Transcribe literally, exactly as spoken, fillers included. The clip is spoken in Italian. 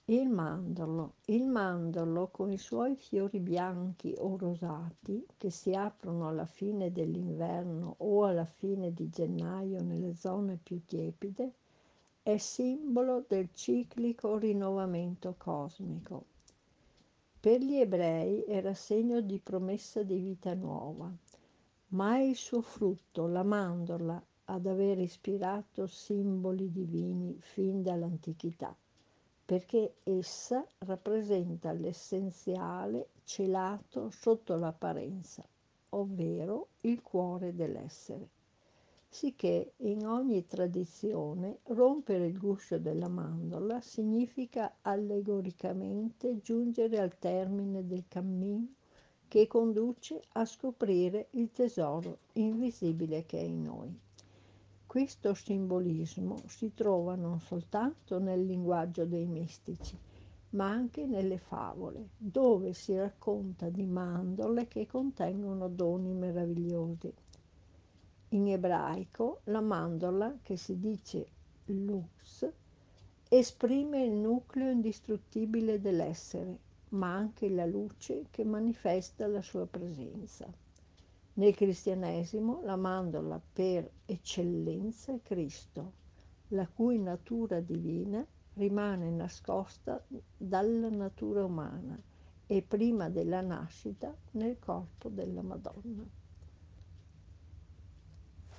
Il mandorlo. Il mandorlo, con i suoi fiori bianchi o rosati, che si aprono alla fine dell'inverno o alla fine di gennaio nelle zone più tiepide, è simbolo del ciclico rinnovamento cosmico. Per gli ebrei era segno di promessa di vita nuova, ma è il suo frutto, la mandorla, ad aver ispirato simboli divini fin dall'antichità, perché essa rappresenta l'essenziale celato sotto l'apparenza, ovvero il cuore dell'essere. Sicché in ogni tradizione rompere il guscio della mandorla significa allegoricamente giungere al termine del cammino che conduce a scoprire il tesoro invisibile che è in noi. Questo simbolismo si trova non soltanto nel linguaggio dei mistici, ma anche nelle favole, dove si racconta di mandorle che contengono doni meravigliosi. In ebraico la mandorla, che si dice lux, esprime il nucleo indistruttibile dell'essere, ma anche la luce che manifesta la sua presenza. Nel cristianesimo la mandorla per eccellenza è Cristo, la cui natura divina rimane nascosta dalla natura umana e prima della nascita nel corpo della Madonna.